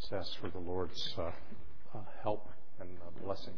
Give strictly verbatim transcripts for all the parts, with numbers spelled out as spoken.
Let's ask for the Lord's uh, uh, help and uh, blessing.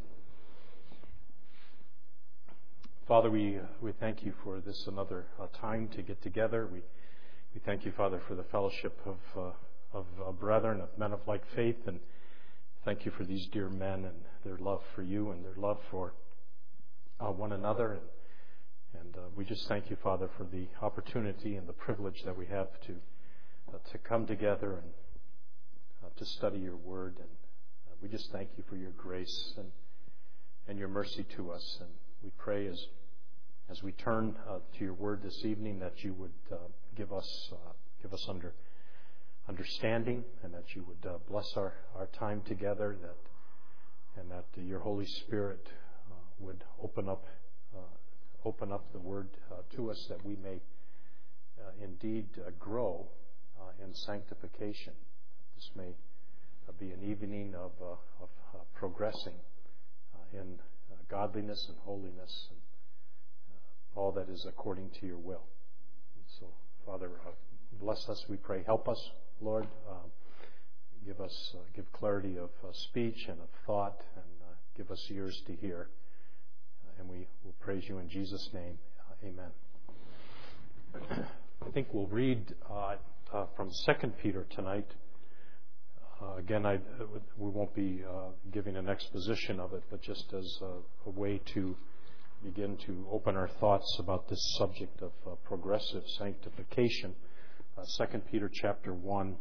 Father, we uh, we thank you for this another uh, time to get together. We we thank you, Father, for the fellowship of uh, of uh, brethren, of men of like faith, and thank you for these dear men and their love for you and their love for uh, one another. And, and uh, we just thank you, Father, for the opportunity and the privilege that we have to uh, to come together and uh, to study your word. And uh, we just thank you for your grace and and your mercy to us. And we pray as as we turn uh, to your word this evening that you would uh, give us uh, give us under understanding, and that you would uh, bless our, our time together, that and that uh, your Holy Spirit uh, would open up uh, open up the word uh, to us, that we may uh, indeed uh, grow uh, in sanctification. This may uh, be an evening of uh, of uh, progressing uh, in uh, godliness and holiness, and uh, all that is according to your will. And so, Father, uh, bless us, we pray. Help us, Lord. Uh, give us, uh, give clarity of uh, speech and of thought, and uh, give us ears to hear. Uh, and we will praise you in Jesus' name. Uh, amen. I think we'll read uh, uh, from Second Peter tonight. Uh, again, I, we won't be uh, giving an exposition of it, but just as a, a way to begin to open our thoughts about this subject of uh, progressive sanctification. Uh, Second Peter chapter one.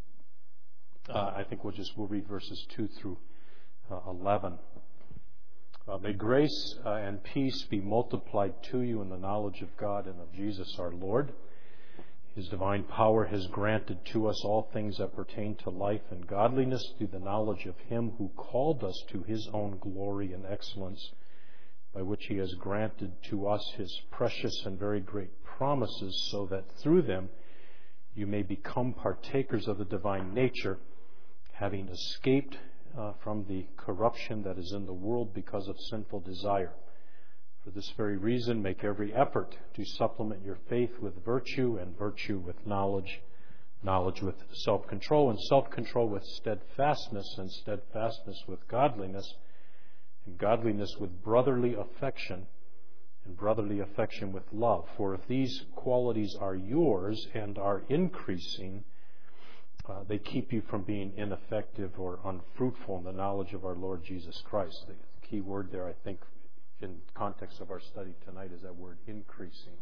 Uh, I think we'll just we'll read verses two through uh, eleven. Uh, may grace uh, and peace be multiplied to you in the knowledge of God and of Jesus our Lord. His divine power has granted to us all things that pertain to life and godliness through the knowledge of Him who called us to His own glory and excellence, by which He has granted to us His precious and very great promises, so that through them you may become partakers of the divine nature, having escaped uh, from the corruption that is in the world because of sinful desire. For this very reason, make every effort to supplement your faith with virtue, and virtue with knowledge, knowledge with self-control, and self-control with steadfastness, and steadfastness with godliness, and godliness with brotherly affection, and brotherly affection with love. For if these qualities are yours and are increasing, uh, they keep you from being ineffective or unfruitful in the knowledge of our Lord Jesus Christ. The key word there, I think, in context of our study tonight, is that word increasing.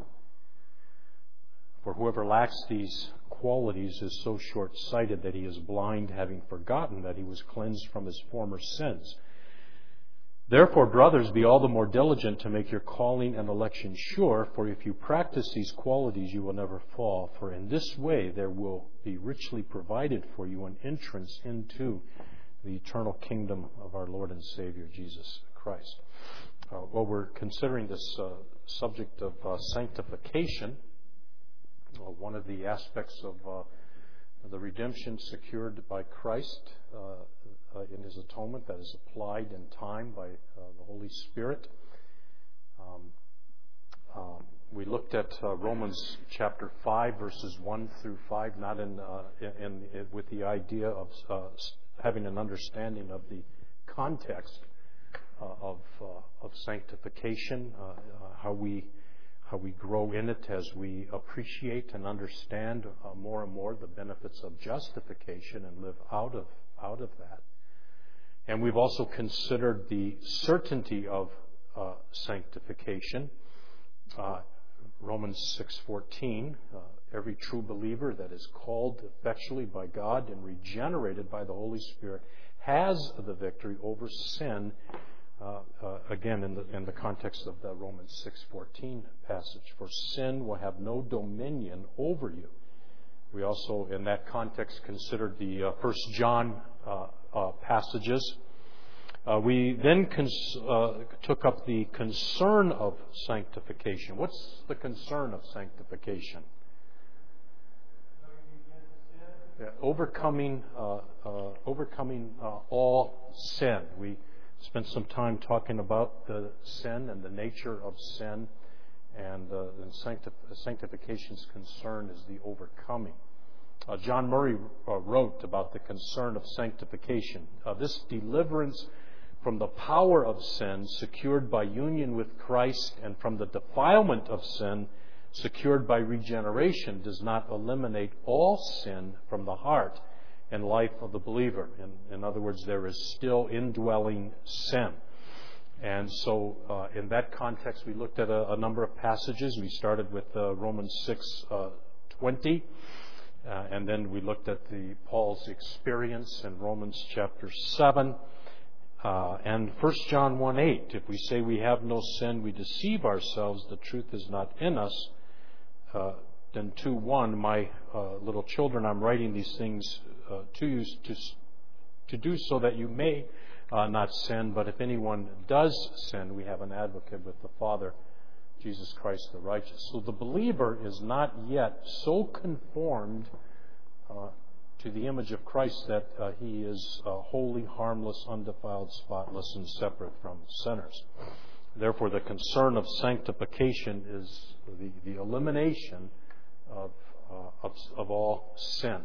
For whoever lacks these qualities is so short-sighted that he is blind, having forgotten that he was cleansed from his former sins. Therefore, brothers, be all the more diligent to make your calling and election sure, for if you practice these qualities, you will never fall. For in this way there will be richly provided for you an entrance into the eternal kingdom of our Lord and Savior, Jesus Christ. Uh, well, we're considering this uh, subject of uh, sanctification, uh, one of the aspects of uh, the redemption secured by Christ uh, uh, in His atonement that is applied in time by uh, the Holy Spirit. Um, um, we looked at uh, Romans chapter five, verses one through five, not in, uh, in, in with the idea of uh, having an understanding of the context uh, of uh, of sanctification, uh, uh, how we how we grow in it as we appreciate and understand uh, more and more the benefits of justification and live out of out of that. And we've also considered the certainty of uh, sanctification. Uh, Romans six fourteen, uh, every true believer that is called effectually by God and regenerated by the Holy Spirit has the victory over sin. Uh, uh, again, in the in the context of the Romans six fourteen passage, for sin will have no dominion over you. We also, in that context, considered the uh, First John uh, uh, passages. Uh, we then cons- uh, took up the concern of sanctification. What's the concern of sanctification? Yeah, overcoming, uh, uh, overcoming uh, all sin. We spent some time talking about the sin and the nature of sin, and, uh, and sanctif- sanctification's concern is the overcoming Uh, John Murray uh, wrote about the concern of sanctification. Uh, this deliverance from the power of sin secured by union with Christ and from the defilement of sin secured by regeneration does not eliminate all sin from the heart and life of the believer. In, in other words, there is still indwelling sin. And so uh, in that context, we looked at a, a number of passages. We started with uh, Romans six twenty, uh, and then we looked at the Paul's experience in Romans chapter seven. Uh, and First John one eight, if we say we have no sin, we deceive ourselves, the truth is not in us. Uh, then two one, my uh, little children, I'm writing these things uh, to you to, to do so that you may uh, not sin. But if anyone does sin, we have an advocate with the Father, Jesus Christ the righteous. So the believer is not yet so conformed uh, to the image of Christ that uh, he is uh, holy, harmless, undefiled, spotless, and separate from sinners. Therefore, the concern of sanctification is the, the elimination of, uh, of of all sin.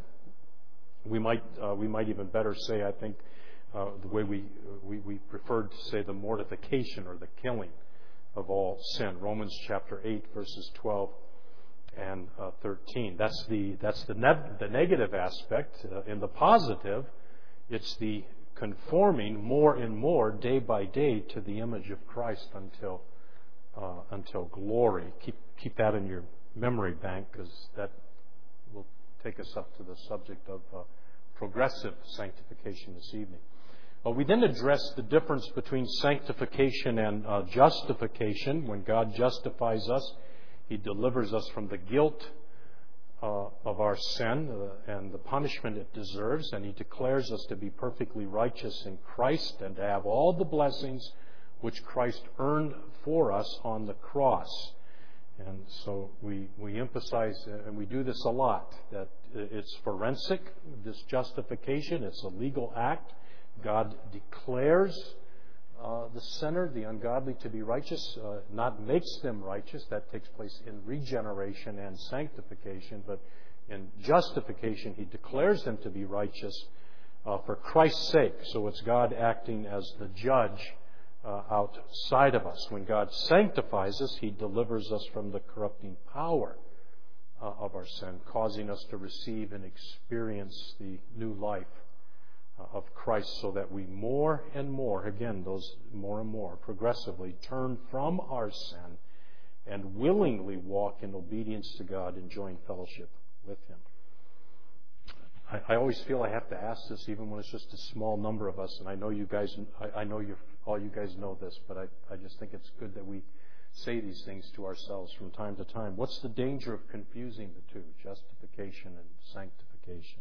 We might uh, we might even better say, I think, uh, the way we, we we preferred to say the mortification or the killing of all sin. Romans chapter eight, verses twelve and uh, thirteen. That's the that's the ne- the negative aspect. Uh, in the positive, it's the conforming more and more day by day to the image of Christ until uh, until glory. Keep keep that in your memory bank, because that will take us up to the subject of uh, progressive sanctification this evening. Uh, we then address the difference between sanctification and uh, justification. When God justifies us, He delivers us from the guilt uh, of our sin uh, and the punishment it deserves, and He declares us to be perfectly righteous in Christ and to have all the blessings which Christ earned for us on the cross. And so we, we emphasize, uh, and we do this a lot, that it's forensic, this justification. It's a legal act. God declares uh, the sinner, the ungodly, to be righteous, uh, not makes them righteous. That takes place in regeneration and sanctification. But in justification, He declares them to be righteous uh, for Christ's sake. So it's God acting as the judge uh, outside of us. When God sanctifies us, He delivers us from the corrupting power uh, of our sin, causing us to receive and experience the new life of Christ, so that we more and more, again, those more and more, progressively turn from our sin and willingly walk in obedience to God, enjoying fellowship with Him. I, I always feel I have to ask this, even when it's just a small number of us, and I know you guys, I, I know you, all you guys know this, but I, I just think it's good that we say these things to ourselves from time to time. What's the danger of confusing the two, justification and sanctification?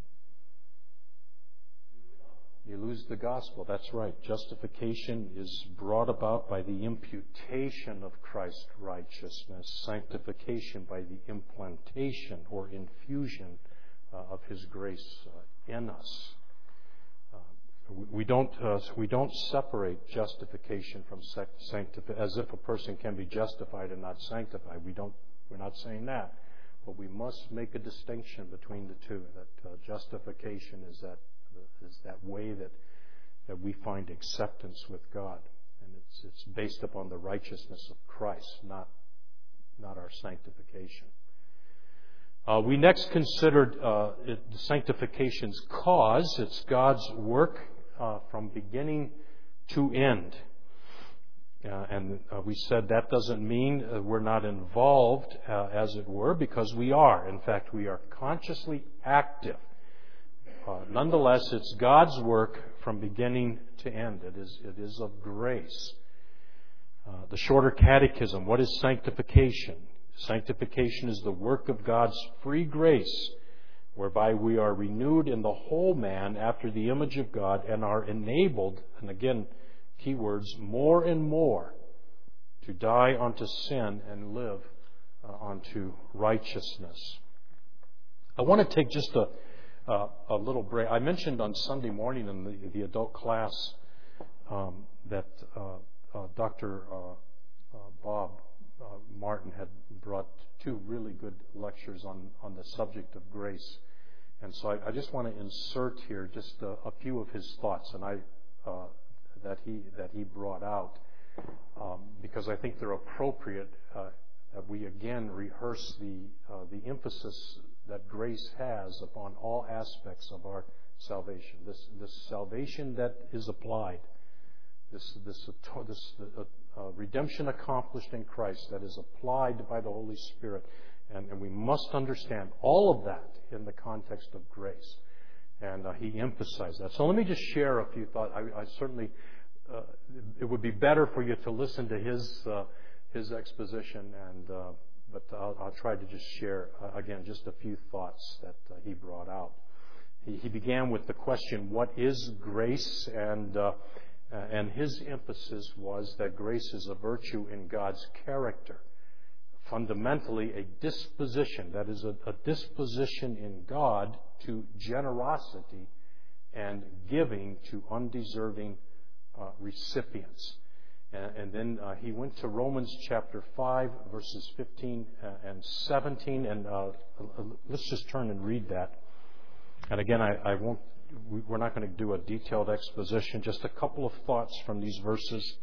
You lose the gospel. That's right. Justification is brought about by the imputation of Christ's righteousness. Sanctification by the implantation or infusion uh, of His grace uh, in us. Uh, we, we don't uh, we don't separate justification from sanctification, as if a person can be justified and not sanctified. We don't. We're not saying that, but we must make a distinction between the two. That uh, justification is that. is that way that, that we find acceptance with God. And it's it's based upon the righteousness of Christ, not, not our sanctification. Uh, we next considered uh, it, sanctification's cause. It's God's work uh, from beginning to end. Uh, and uh, we said that doesn't mean uh, we're not involved, uh, as it were, because we are. In fact, we are consciously active. Uh, nonetheless, it's God's work from beginning to end. It is, it is of grace. Uh, the Shorter Catechism, what is sanctification? Sanctification is the work of God's free grace, whereby we are renewed in the whole man after the image of God and are enabled, and again, keywords, more and more to die unto sin and live uh, unto righteousness. I want to take just a Uh, a little break. I mentioned on Sunday morning in the, the adult class um, that uh, uh, Doctor Uh, uh, Bob uh, Martin had brought two really good lectures on, on the subject of grace And so I, I just want to insert here just a, a few of his thoughts, and I uh, that he that he brought out, um, because I think they're appropriate. Uh, that we again rehearse the uh, the emphasis that grace has upon all aspects of our salvation. This this salvation that is applied, this this this uh, uh, redemption accomplished in Christ that is applied by the Holy Spirit, and, and we must understand all of that in the context of grace. And uh, he emphasized that. So let me just share a few thoughts. I, I certainly uh, it would be better for you to listen to his uh, his exposition, and uh, but I'll, I'll try to just share uh, again just a few thoughts that uh, he brought out. He, he began with the question, "What is grace?" and uh, and his emphasis was that grace is a virtue in God's character, fundamentally a disposition, that is a, a disposition in God to generosity and giving to undeserving uh, recipients. And, and then uh, he went to Romans chapter five, verses fifteen and seventeen, and uh, let's just turn and read that. And again, I, I won't, we're not going to do a detailed exposition, just a couple of thoughts from these verses.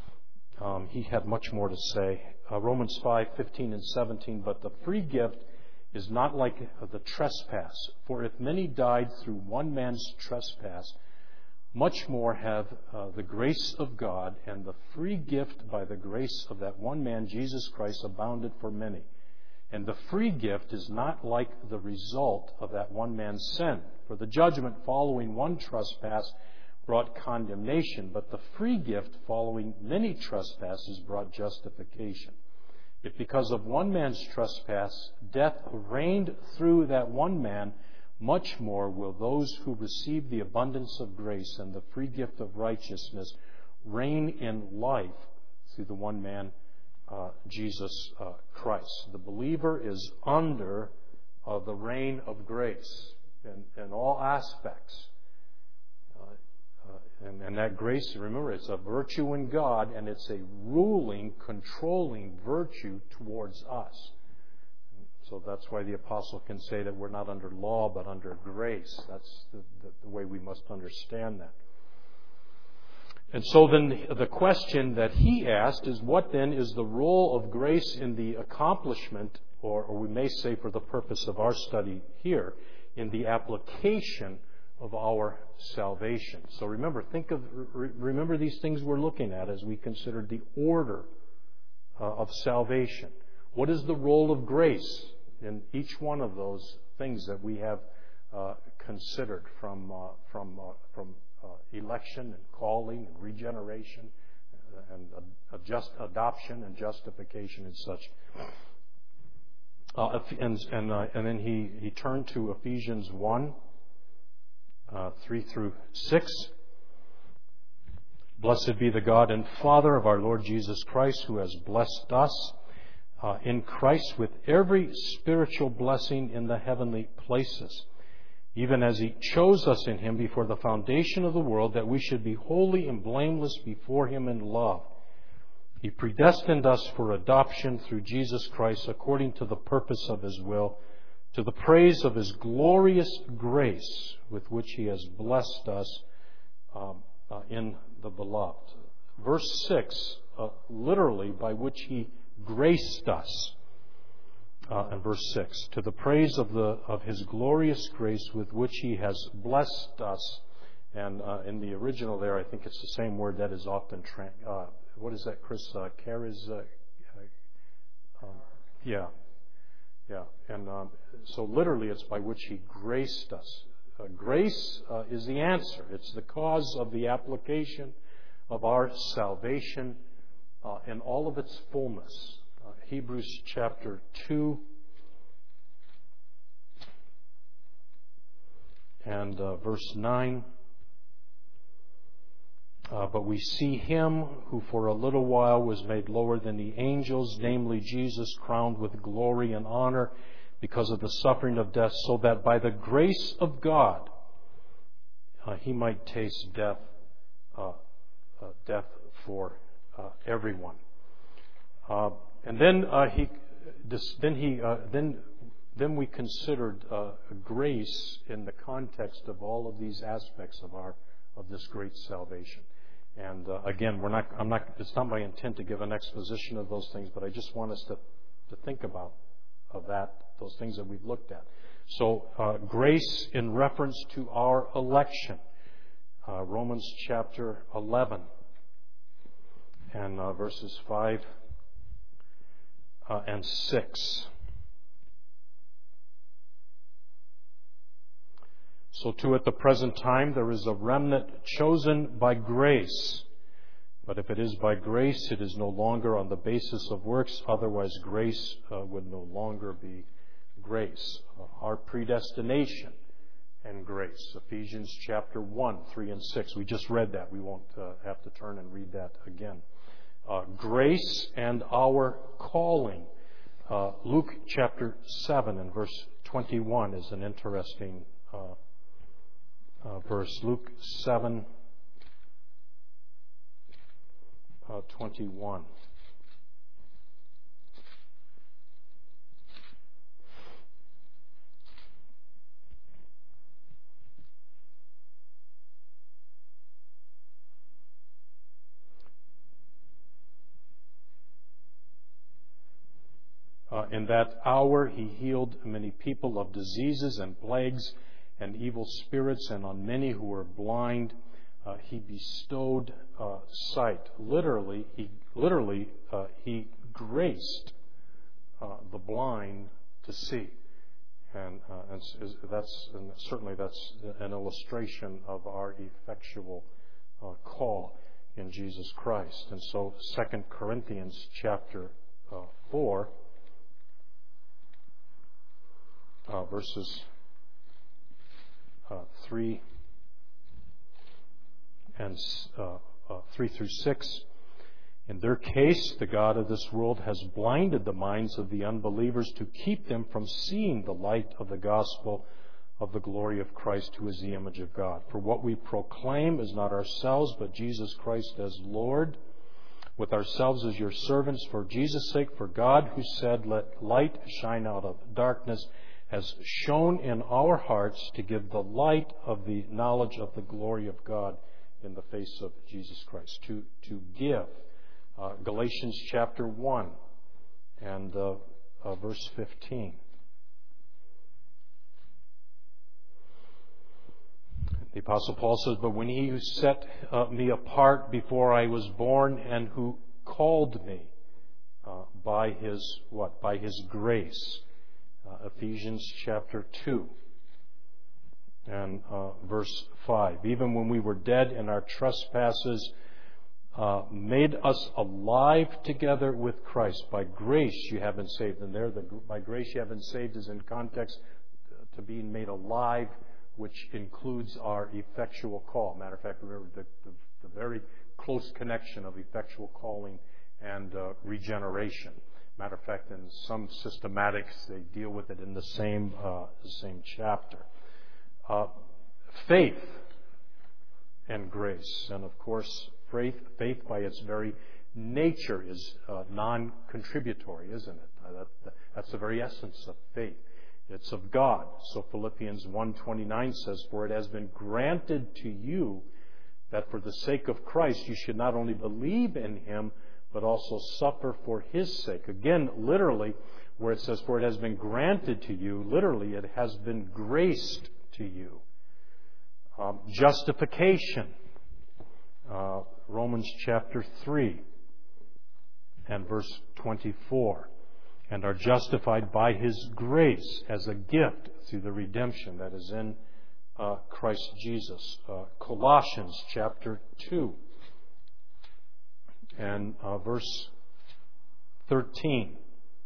Um, he had much more to say. Uh, Romans five, fifteen and seventeen, "But the free gift is not like the trespass. For if many died through one man's trespass, much more have uh, the grace of God and the free gift by the grace of that one man, Jesus Christ, abounded for many. And the free gift is not like the result of that one man's sin. For the judgment following one trespass brought condemnation, but the free gift following many trespasses brought justification. If because of one man's trespass death reigned through that one man, much more will those who receive the abundance of grace and the free gift of righteousness reign in life through the one man, uh, Jesus uh, Christ." The believer is under uh, the reign of grace in, in all aspects. Uh, uh, and, and that grace, remember, it's a virtue in God, and it's a ruling, controlling virtue towards us. So that's why the apostle can say that we're not under law but under grace. That's the, the, the way we must understand that. And so then the question that he asked is, what then is the role of grace in the accomplishment, or, or we may say for the purpose of our study here, in the application of our salvation? So remember, think of remember these things we're looking at as we consider the order uh, of salvation. What is the role of grace in each one of those things that we have uh, considered, from uh, from uh, from uh, election and calling and regeneration and uh, just adoption and justification and such? Uh, and and, uh, and then he, he turned to Ephesians one, uh, three through six. "Blessed be the God and Father of our Lord Jesus Christ, who has blessed us Uh, in Christ with every spiritual blessing in the heavenly places, even as He chose us in Him before the foundation of the world, that we should be holy and blameless before Him in love. He predestined us for adoption through Jesus Christ according to the purpose of His will, to the praise of His glorious grace with which He has blessed us um, uh, in the beloved." Verse six, uh, literally, by which He graced us. Uh, in verse six, "To the praise of the of His glorious grace with which He has blessed us." And uh, in the original there, I think it's the same word that is often, tra- uh, what is that, Chris? Uh, charis, uh, uh, um, yeah. Yeah. And um, so literally it's by which He graced us. Uh, grace uh, is the answer. It's the cause of the application of our salvation Uh, in all of its fullness. Uh, Hebrews chapter two and uh, verse nine. Uh, "But we see Him who for a little while was made lower than the angels, namely Jesus, crowned with glory and honor because of the suffering of death, so that by the grace of God uh, He might taste death, uh, uh, death for Uh, everyone." Uh, and then uh, he, this, then he, uh, then then we considered uh, grace in the context of all of these aspects of our of this great salvation. And uh, again, we're not. I'm not. It's not my intent to give an exposition of those things, but I just want us to to think about of that those things that we've looked at. So, uh, grace in reference to our election, uh, Romans chapter eleven and uh, verses five uh, and six. So too at the present time there is a remnant chosen by grace. But if it is by grace, it is no longer on the basis of works. Otherwise, grace uh, would no longer be grace. Uh, our predestination and grace. Ephesians chapter one, three and six. We just read that. We won't uh, have to turn and read that again. Uh, grace and our calling. Uh, Luke chapter seven and verse twenty-one is an interesting uh, Uh, verse. Luke seven, uh, twenty-one. Uh, in that hour he healed many people of diseases and plagues and evil spirits, and on many who were blind uh, he bestowed uh, sight. Literally, he literally uh, he graced uh, the blind to see, and, uh, and that's and certainly that's an illustration of our effectual uh, call in Jesus Christ. And so, Second Corinthians chapter uh, four, uh, verses Uh, three and uh, uh, three through six. In their case, the God of this world has blinded the minds of the unbelievers to keep them from seeing the light of the gospel of the glory of Christ, who is the image of God. For what we proclaim is not ourselves, but Jesus Christ as Lord, with ourselves as your servants for Jesus' sake. For God, who said, "Let light shine out of darkness," has shone in our hearts to give the light of the knowledge of the glory of God in the face of Jesus Christ. To to give. Uh, Galatians chapter one and uh, uh, verse fifteen. The Apostle Paul says, "But when he who set uh, me apart before I was born and who called me uh, by his what? By his grace." Uh, Ephesians chapter two and uh, verse five. "Even when we were dead in our trespasses, uh, made us alive together with Christ. By grace you have been saved." And there, the, by grace you have been saved is in context to being made alive, which includes our effectual call. Matter of fact, remember the, the, the very close connection of effectual calling and uh, regeneration. Matter of fact, in some systematics, they deal with it in the same uh, the same chapter. Uh, faith and grace, and of course, faith faith by its very nature is uh, non-contributory, isn't it? Uh, that, that, that's the very essence of faith. It's of God. So Philippians one twenty-nine says, "For it has been granted to you that for the sake of Christ you should not only believe in Him, but also suffer for His sake." Again, literally, where it says, "For it has been granted to you," literally, it has been graced to you. Um, justification. Uh, Romans chapter three and verse twenty-four. "And are justified by His grace as a gift through the redemption that is in uh, Christ Jesus." Uh, Colossians chapter two. And uh, verse thirteen.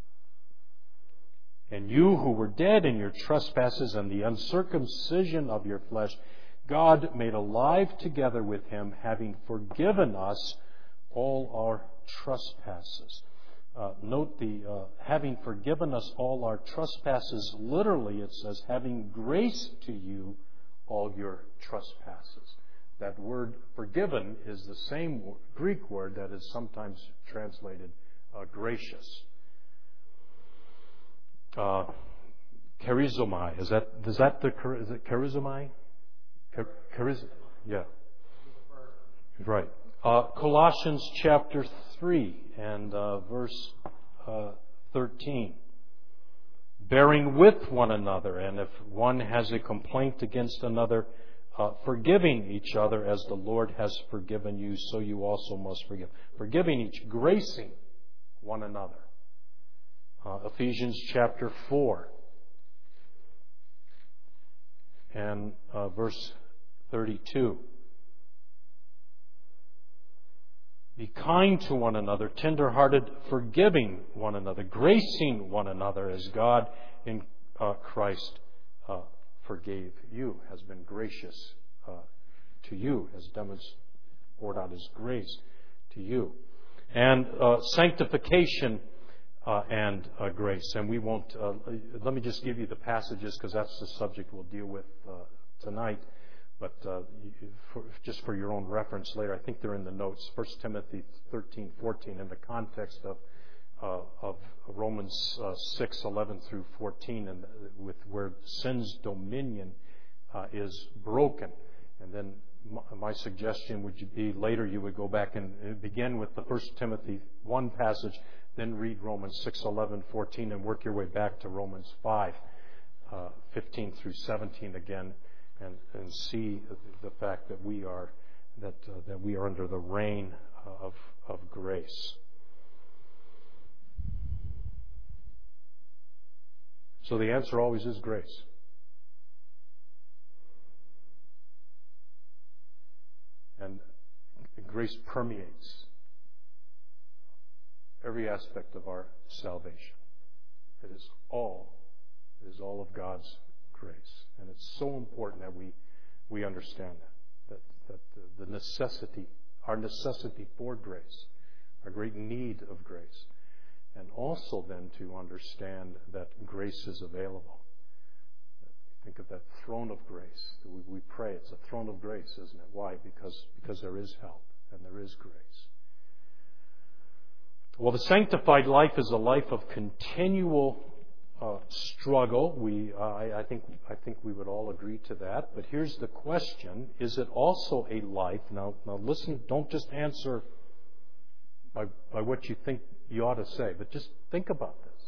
"And you who were dead in your trespasses and the uncircumcision of your flesh, God made alive together with Him, having forgiven us all our trespasses." Uh, note the uh, having forgiven us all our trespasses. Literally, it says, having grace to you all your trespasses. That word forgiven is the same Greek word that is sometimes translated uh, gracious. Uh, charizomai. Is that, is that the, is it charizomai? Char, chariz, yeah. Right. Uh, Colossians chapter three and uh, verse uh, thirteen. Bearing with one another, and if one has a complaint against another, uh, forgiving each other as the Lord has forgiven you, so you also must forgive. Forgiving each, gracing one another. Uh, Ephesians chapter four and uh, verse thirty-two. Be kind to one another, tender-hearted, forgiving one another, gracing one another as God in uh, Christ uh, forgave you, has been gracious uh, to you, has demonstrated, poured out His grace to you. And uh, sanctification uh, and uh, grace. And we won't, uh, let me just give you the passages because that's the subject we'll deal with uh, tonight. But uh, for, just for your own reference later, I think they're in the notes. First Timothy thirteen, fourteen, in the context of uh, of Romans uh, six, eleven through fourteen, and with where sin's dominion uh, is broken. And then my, my suggestion would be later you would go back and begin with the First Timothy one passage, then read Romans six, eleven, fourteen, and work your way back to Romans five, uh, fifteen through seventeen again. And, and see the fact that we are that uh, that we are under the reign of of grace. So the answer always is grace. And grace permeates every aspect of our salvation. It is all it is all of God's grace. And it's so important that we we understand that, that, that the, the necessity, our necessity for grace, our great need of grace, and also then to understand that grace is available. Think of that throne of grace. We, we pray it's a throne of grace, isn't it? Why? Because, because there is help and there is grace. Well, the sanctified life is a life of continual Uh, struggle. We, uh, I, I think, I think we would all agree to that. But here's the question: is it also a life? Now, now listen. Don't just answer by by what you think you ought to say, but just think about this.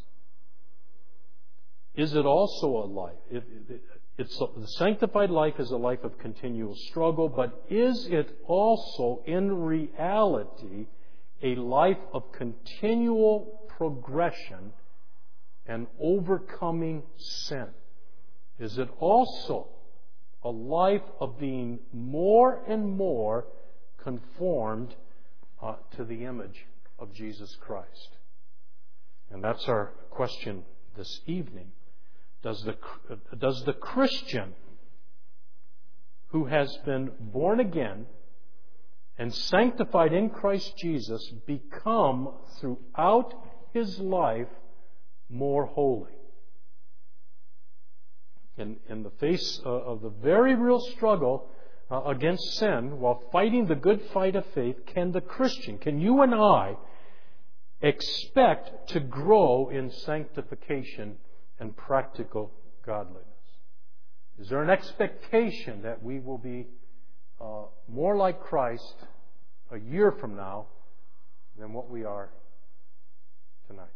Is it also a life? It, it, it's a, the sanctified life is a life of continual struggle, but is it also, in reality, a life of continual progression and overcoming sin? Is it also a life of being more and more conformed uh, to the image of Jesus Christ? And that's our question this evening. Does the, does the Christian who has been born again and sanctified in Christ Jesus become throughout his life more holy? In, in the face uh, of the very real struggle uh, against sin, while fighting the good fight of faith, can the Christian, can you and I expect to grow in sanctification and practical godliness? Is there an expectation that we will be uh, more like Christ a year from now than what we are tonight?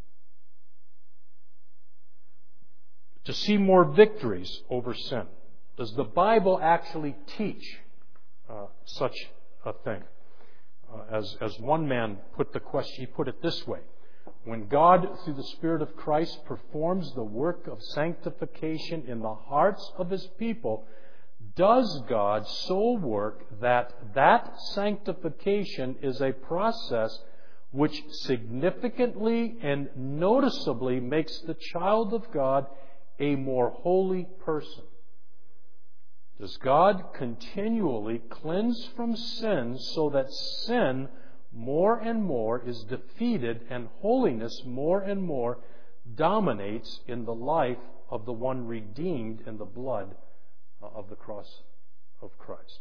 To see more victories over sin. Does the Bible actually teach uh, such a thing? Uh, as, as one man put the question, he put it this way: when God, through the Spirit of Christ, performs the work of sanctification in the hearts of His people, does God so work that that sanctification is a process which significantly and noticeably makes the child of God a more holy person? Does God continually cleanse from sin so that sin more and more is defeated and holiness more and more dominates in the life of the one redeemed in the blood of the cross of Christ?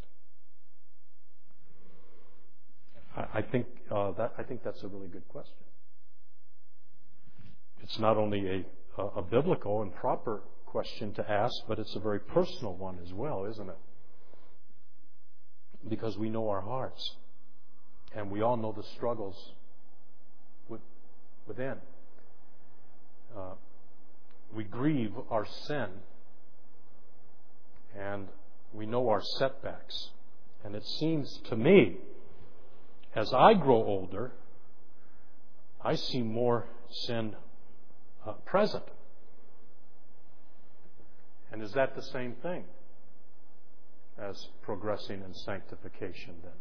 I think uh, that I think that's a really good question. It's not only a a biblical and proper question to ask, but it's a very personal one as well, isn't it? Because we know our hearts, and we all know the struggles within. Uh, we grieve our sin, and we know our setbacks. And it seems to me, as I grow older, I see more sin uh, present. And is that the same thing as progressing in sanctification then?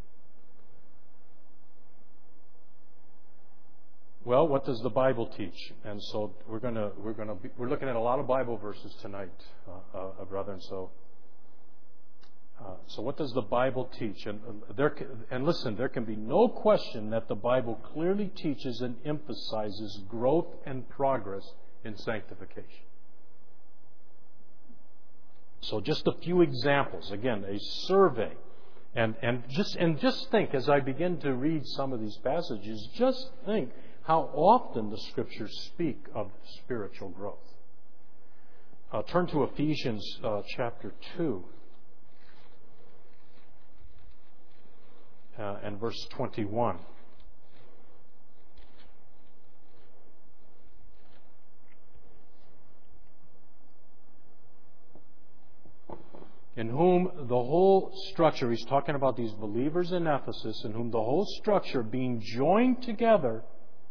Well, what does the Bible teach? And so we're going to we're going to be, we're looking at a lot of Bible verses tonight, uh, uh, brethren. So, uh, so what does the Bible teach? And uh, there and listen, there can be no question that the Bible clearly teaches and emphasizes growth and progress in sanctification. So, just a few examples. Again, a survey, and and just and just think as I begin to read some of these passages. Just think how often the Scriptures speak of spiritual growth. Uh, turn to Ephesians uh, chapter two uh, and verse twenty-one. In whom the whole structure, he's talking about these believers in Ephesus, in whom the whole structure being joined together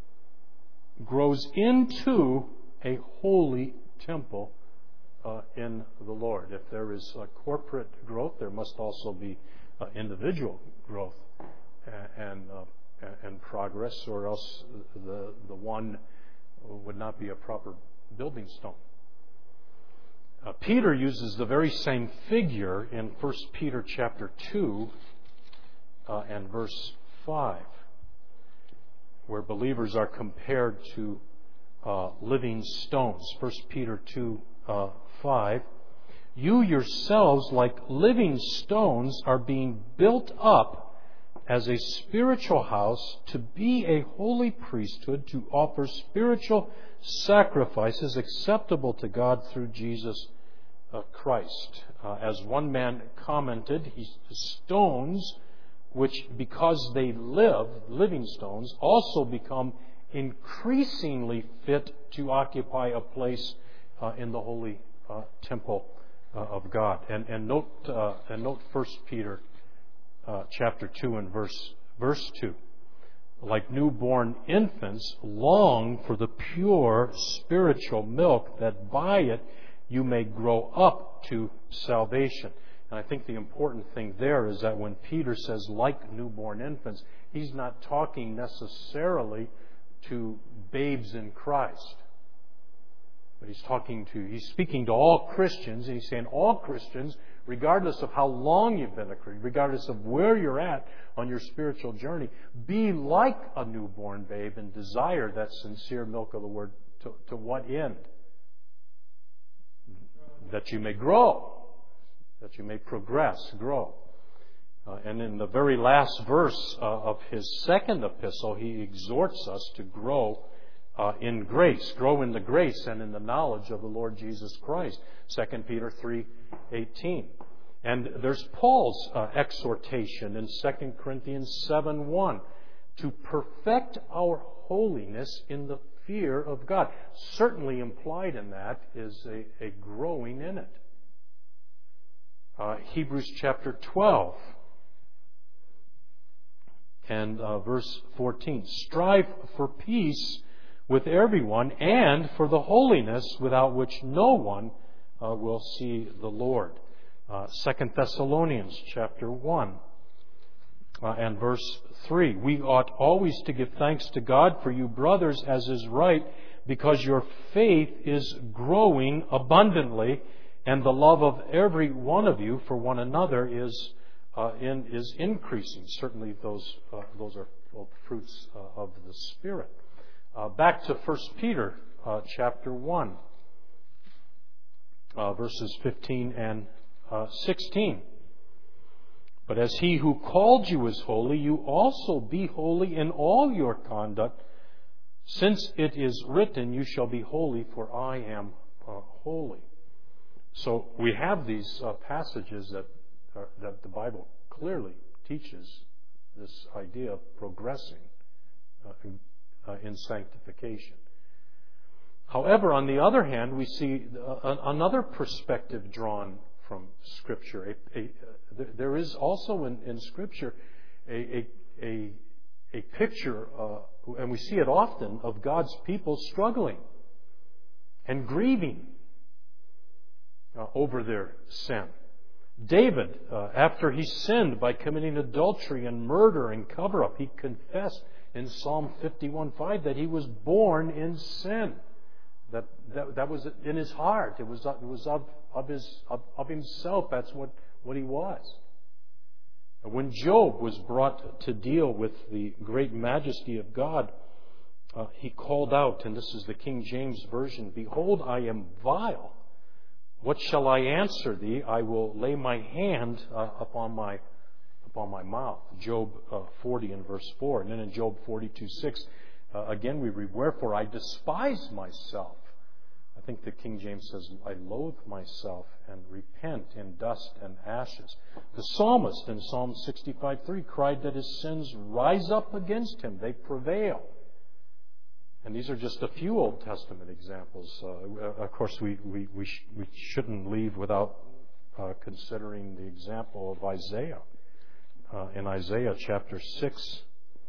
grows into a holy temple uh, in the Lord. If there is a corporate growth, there must also be uh, individual growth and uh, and progress, or else the the one would not be a proper building stone. Uh, Peter uses the very same figure in First Peter chapter two uh, and verse five, where believers are compared to uh, living stones. First Peter two uh, five. You yourselves, like living stones, are being built up as a spiritual house to be a holy priesthood, to offer spiritual sacrifices acceptable to God through Jesus uh, Christ. Uh, as one man commented, he, stones, which because they live, living stones, also become increasingly fit to occupy a place uh, in the holy uh, temple uh, of God. And, and note, uh, and note First Peter uh, chapter two and verse verse two. Like newborn infants, long for the pure spiritual milk, that by it you may grow up to salvation. And I think the important thing there is that when Peter says like newborn infants, he's not talking necessarily to babes in Christ. But he's talking to, he's speaking to all Christians, and he's saying all Christians, regardless of how long you've been a Christian, regardless of where you're at on your spiritual journey, be like a newborn babe and desire that sincere milk of the Word. To, to what end? That you may grow, that you may progress, grow. Uh, and in the very last verse uh, of his second epistle, he exhorts us to grow uh, in grace, grow in the grace and in the knowledge of the Lord Jesus Christ. Second Peter three eighteen. And there's Paul's uh, exhortation in Second Corinthians seven one, to perfect our holiness in the fear of God. Certainly implied in that is a, a growing in it. Uh, Hebrews chapter twelve and uh, verse fourteen. Strive for peace with everyone and for the holiness without which no one uh, will see the Lord. Uh, Second Thessalonians chapter one uh, and verse three. We ought always to give thanks to God for you, brothers, as is right, because your faith is growing abundantly, and the love of every one of you for one another is uh, in, is increasing. Certainly, those uh, those are well, fruits uh, of the Spirit. Uh, back to First Peter uh, chapter one, uh, verses fifteen and uh, sixteen. But as he who called you is holy, you also be holy in all your conduct, since it is written, "You shall be holy, for I am uh, holy." So we have these uh, passages that are, that the Bible clearly teaches this idea of progressing uh, in, uh, in sanctification. However, on the other hand, we see uh, another perspective drawn from Scripture. A, a, uh, there is also in, in Scripture a, a, a, a picture, uh, and we see it often, of God's people struggling and grieving uh, over their sin. David, uh, after he sinned by committing adultery and murder and cover-up, he confessed in Psalm fifty-one five that he was born in sin. That, that that was in his heart. It was it was of of his of, of himself. That's what, what he was. When Job was brought to deal with the great majesty of God, uh, he called out, and this is the King James Version, "Behold, I am vile. What shall I answer thee? I will lay my hand uh, upon my upon my mouth." Job uh, forty and verse four, and then in Job forty-two six, uh, again we read, "Wherefore I despise myself." I think the King James says, "I loathe myself and repent in dust and ashes." The psalmist in Psalm sixty-five three cried that his sins rise up against him; they prevail. And these are just a few Old Testament examples. Uh, of course, we we we, sh- we shouldn't leave without uh, considering the example of Isaiah. Uh, in Isaiah chapter six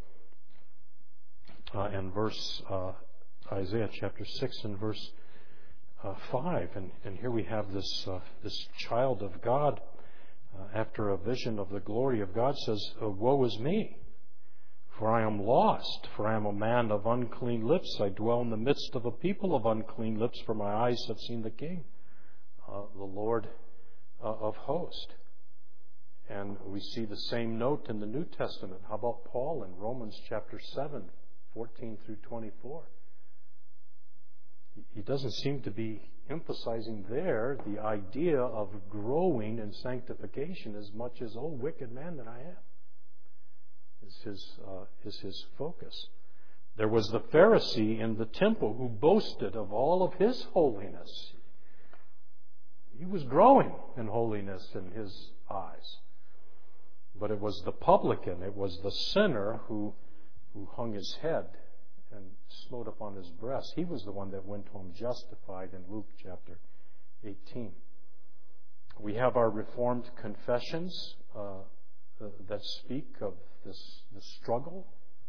uh, and verse uh, Isaiah chapter six and verse uh, five, and, and here we have this uh, this child of God, uh, after a vision of the glory of God, says, "Woe is me! For I am lost, for I am a man of unclean lips. I dwell in the midst of a people of unclean lips, for my eyes have seen the King, uh, the Lord uh, of hosts." And we see the same note in the New Testament. How about Paul in Romans chapter seven, fourteen through twenty-four? He doesn't seem to be emphasizing there the idea of growing in sanctification as much as, "Oh, wicked man that I am," is his, uh, is his focus. There was the Pharisee in the temple who boasted of all of his holiness. He was growing in holiness in his eyes. But it was the publican, it was the sinner who, who hung his head and smote upon his breast. He was the one that went home justified in Luke chapter eighteen. We have our Reformed confessions uh, uh, that speak of this the struggle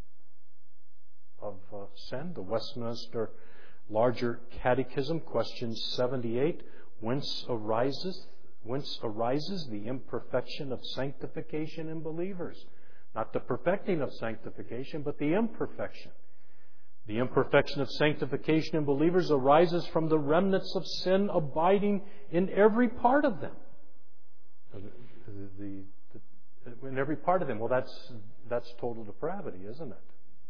of uh, sin. The Westminster Larger Catechism, question seventy-eight, whence arises whence arises the imperfection of sanctification in believers? Not the perfecting of sanctification, but the imperfection. The imperfection of sanctification in believers arises from the remnants of sin abiding in every part of them. The, the, the, in every part of them. Well, that's that's total depravity, isn't it?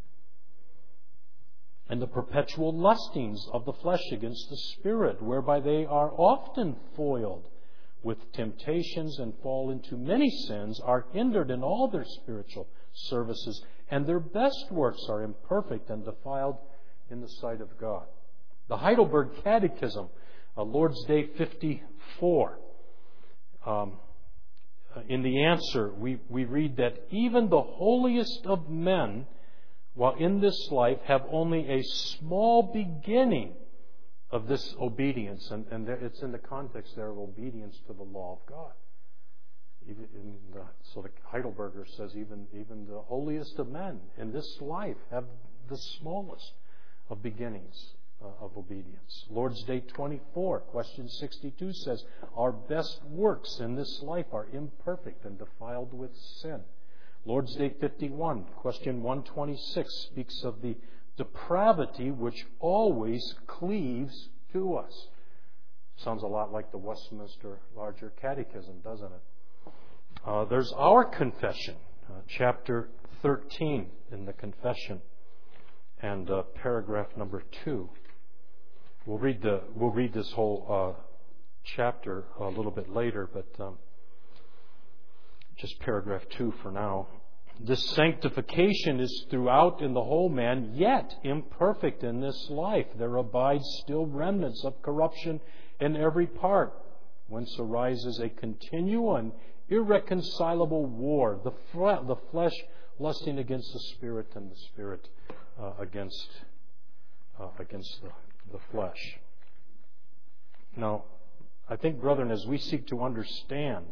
And the perpetual lustings of the flesh against the Spirit, whereby they are often foiled with temptations and fall into many sins, are hindered in all their spiritual services, and their best works are imperfect and defiled in the sight of God. The Heidelberg Catechism, uh, Lord's Day fifty-four. Um, in the answer, we, we read that even the holiest of men, while in this life, have only a small beginning of this obedience. And, and there, it's in the context there of obedience to the law of God. Even in the, so the Heidelberger says even, even the holiest of men in this life have the smallest of beginnings uh, of obedience. Lord's Day twenty-four, question sixty-two says, "Our best works in this life are imperfect and defiled with sin." Lord's Day fifty-one, question one twenty-six, speaks of the depravity which always cleaves to us. Sounds a lot like the Westminster Larger Catechism, doesn't it? Uh, there's our confession, uh, chapter thirteen in the confession, and uh, paragraph number two. We'll read the we'll read this whole uh, chapter a little bit later, but um, just paragraph two for now. "This sanctification is throughout in the whole man, yet imperfect in this life. There abides still remnants of corruption in every part. whence arises a continual and irreconcilable war, the, fle- the flesh lusting against the Spirit and the Spirit uh, against, uh, against the, the flesh. Now, I think, brethren, as we seek to understand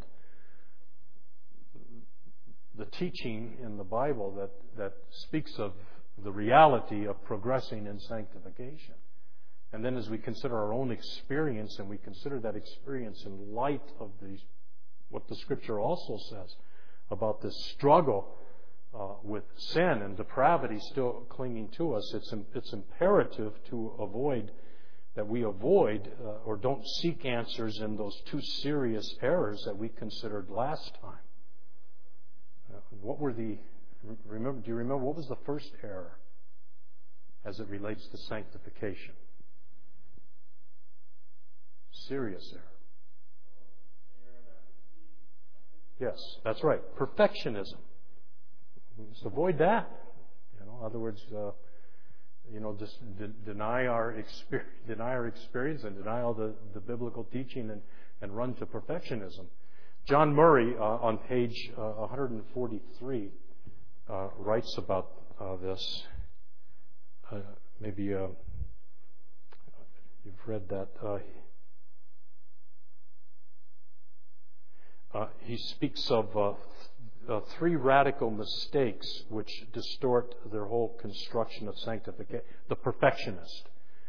the teaching in the Bible that, that speaks of the reality of progressing in sanctification, and then as we consider our own experience, and we consider that experience in light of the, what the Scripture also says about this struggle uh, with sin and depravity still clinging to us, it's, it's imperative to avoid, that we avoid uh, or don't seek answers in those two serious errors that we considered last time. Uh, what were the, remember, do you remember what was the first error as it relates to sanctification? Serious error. Yes, that's right. Perfectionism. Let's avoid that. You know, in other words, uh, you know, just de- deny our experience, deny our experience, and deny all the, the biblical teaching, and, and run to perfectionism. John Murray, uh, on page uh, one forty-three, uh, writes about uh, this. Uh, maybe uh, you've read that. Uh, Uh, he speaks of uh, th- uh, three radical mistakes which distort their whole construction of sanctification. The perfectionist.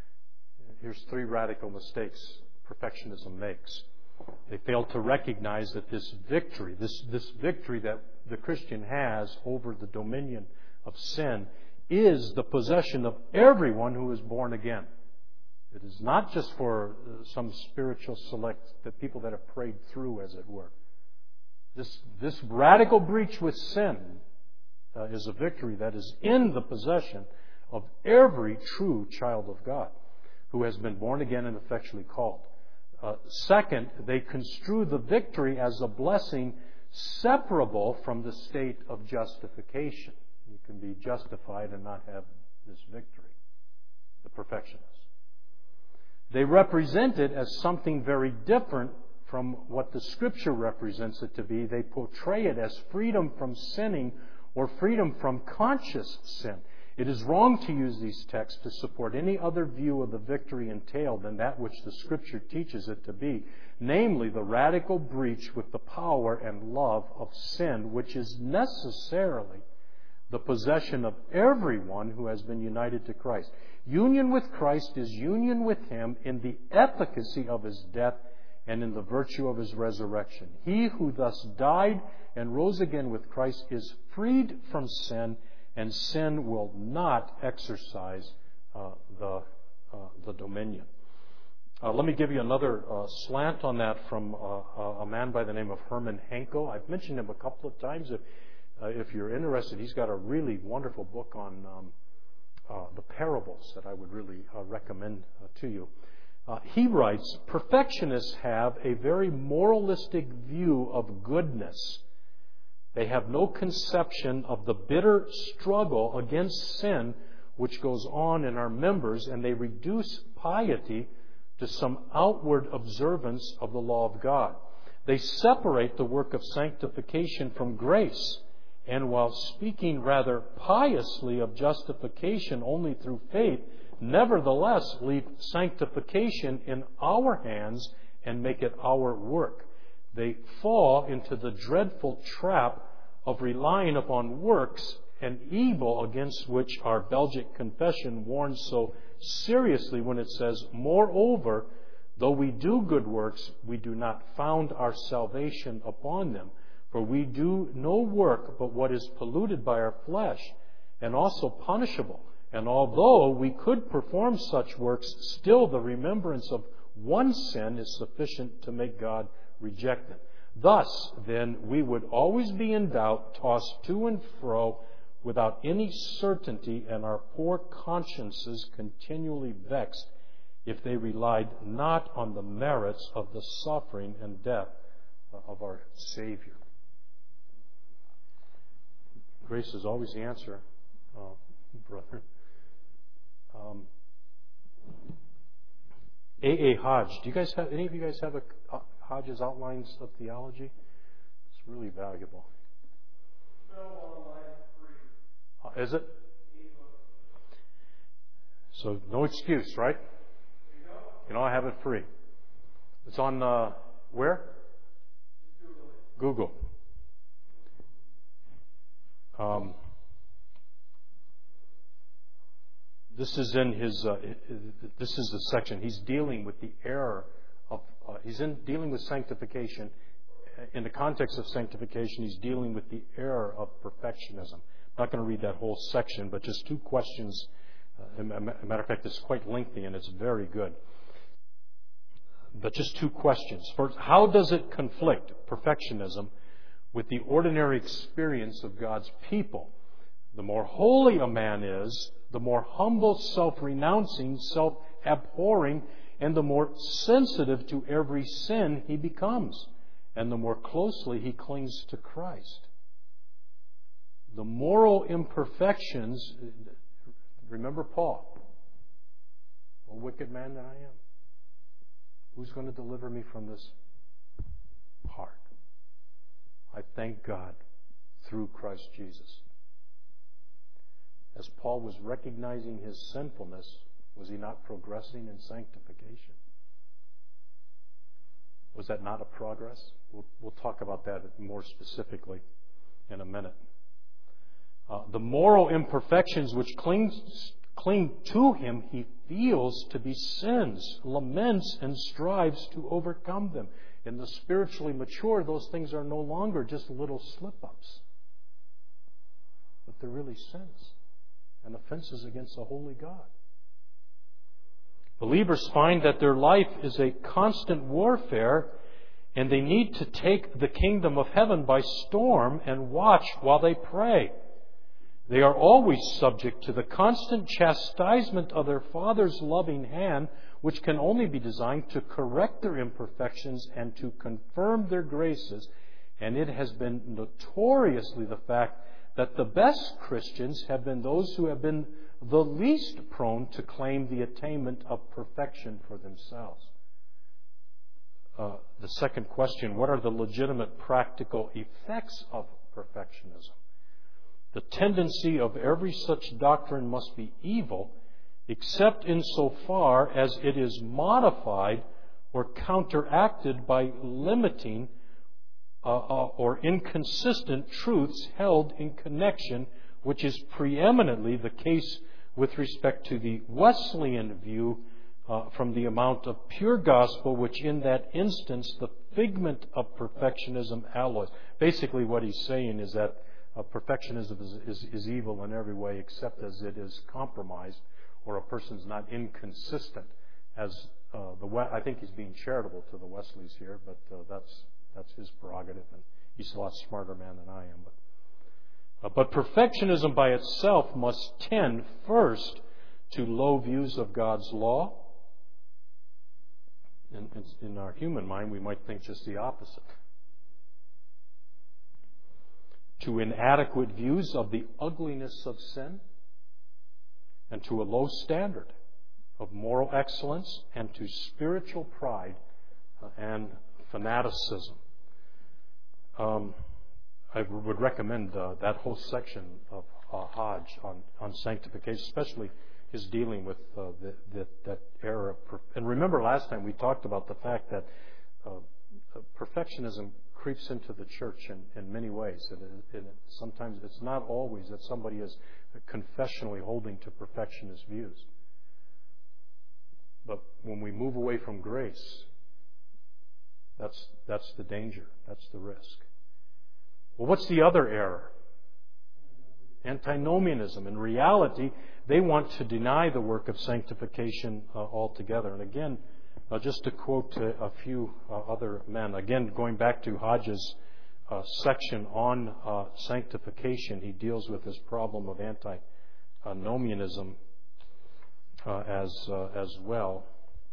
Here's three radical mistakes perfectionism makes. They fail to recognize that this victory, this, this victory that the Christian has over the dominion of sin, is the possession of everyone who is born again. It is not just for some spiritual select, the people that have prayed through, as it were. This, this radical breach with sin uh, is a victory that is in the possession of every true child of God who has been born again and effectually called. Uh, second, they construe the victory as a blessing separable from the state of justification. You can be justified and not have this victory, the perfectionists. They represent it as something very different from what the Scripture represents it to be. They portray it as freedom from sinning or freedom from conscious sin. It is wrong to use these texts to support any other view of the victory entailed than that which the Scripture teaches it to be, namely the radical breach with the power and love of sin, which is necessarily the possession of everyone who has been united to Christ. Union with Christ is union with Him in the efficacy of His death and in the virtue of His resurrection. He who thus died and rose again with Christ is freed from sin, and sin will not exercise uh, the, uh, the dominion. Uh, let me give you another uh, slant on that from uh, a man by the name of Herman Henkel. I've mentioned him a couple of times. If, uh, if you're interested, he's got a really wonderful book on um, uh, the parables that I would really uh, recommend uh, to you. Uh, he writes, perfectionists have a very moralistic view of goodness. They have no conception of the bitter struggle against sin which goes on in our members, and they reduce piety to some outward observance of the law of God. They separate the work of sanctification from grace, and while speaking rather piously of justification only through faith, nevertheless leave sanctification in our hands and make it our work. They fall into the dreadful trap of relying upon works, an evil against which our Belgic Confession warns so seriously when it says, moreover, though we do good works, we do not found our salvation upon them. For we do no work but what is polluted by our flesh, and also punishable. And although we could perform such works, still the remembrance of one sin is sufficient to make God reject them. Thus, then, we would always be in doubt, tossed to and fro, without any certainty, and our poor consciences continually vexed, if they relied not on the merits of the suffering and death of our Savior. Grace is always the answer, uh, brother. Um, A A Hodge. Do you guys have any of you guys have a, a Hodge's Outlines of Theology? It's really valuable. Uh, is it? So no excuse, right? You know, I have it free. It's on uh, where? Google. Um, this is in his. Uh, this is the section. He's dealing with the error of. Uh, he's in dealing with sanctification. In the context of sanctification, he's dealing with the error of perfectionism. I'm not going to read that whole section, but just two questions. Uh, as a matter of fact, it's quite lengthy and it's very good. But just two questions. First, how does it conflict, perfectionism, with the ordinary experience of God's people? The more holy a man is, the more humble, self-renouncing, self-abhorring, and the more sensitive to every sin he becomes, and the more closely he clings to Christ. The moral imperfections, remember Paul, a wicked man that I am. Who's going to deliver me from this heart? I thank God through Christ Jesus. As Paul was recognizing his sinfulness, was he not progressing in sanctification? Was that not a progress? We'll, we'll talk about that more specifically in a minute. Uh, the moral imperfections which cling, cling to him, he feels to be sins, laments, and strives to overcome them. In the spiritually mature, those things are no longer just little slip-ups, but they're really sins and offenses against the holy God. Believers find that their life is a constant warfare, and they need to take the kingdom of heaven by storm and watch while they pray. They are always subject to the constant chastisement of their Father's loving hand, which can only be designed to correct their imperfections and to confirm their graces. And it has been notoriously the fact that the best Christians have been those who have been the least prone to claim the attainment of perfection for themselves. Uh, the second question, what are the legitimate practical effects of perfectionism? The tendency of every such doctrine must be evil, except insofar as it is modified or counteracted by limiting uh, uh, or inconsistent truths held in connection, which is preeminently the case with respect to the Wesleyan view uh, from the amount of pure gospel, which in that instance the figment of perfectionism alloys. Basically what he's saying is that uh, perfectionism is, is, is evil in every way except as it is compromised or a person's not inconsistent. As uh, the I think he's being charitable to the Wesleys here, but uh, that's that's his prerogative, and he's a lot smarter man than I am. But Uh, but perfectionism by itself must tend first to low views of God's law. In, in, in our human mind, we might think just the opposite. To inadequate views of the ugliness of sin, and to a low standard of moral excellence, and to spiritual pride uh, and fanaticism. Um, I would recommend uh, that whole section of uh, Hodge on, on sanctification, especially his dealing with uh, the, the, that era of... Per- and remember last time we talked about the fact that uh, perfectionism creeps into the church in, in many ways. And, it, and it, sometimes it's not always that somebody is confessionally holding to perfectionist views. But when we move away from grace, that's that's the danger. That's the risk. Well, what's the other error? Antinomianism. In reality, they want to deny the work of sanctification uh, altogether. And again, uh, just to quote uh, a few uh, other men, again, going back to Hodge's uh, section on uh, sanctification, he deals with this problem of antinomianism uh, as uh, as well.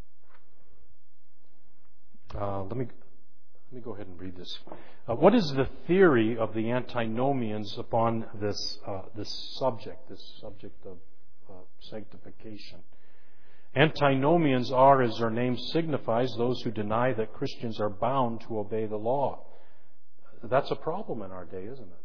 Uh, let me. Let me go ahead and read this. Uh, what is the theory of the antinomians upon this uh, this subject, this subject of uh, sanctification? Antinomians are, as their name signifies, those who deny that Christians are bound to obey the law. That's a problem in our day, isn't it?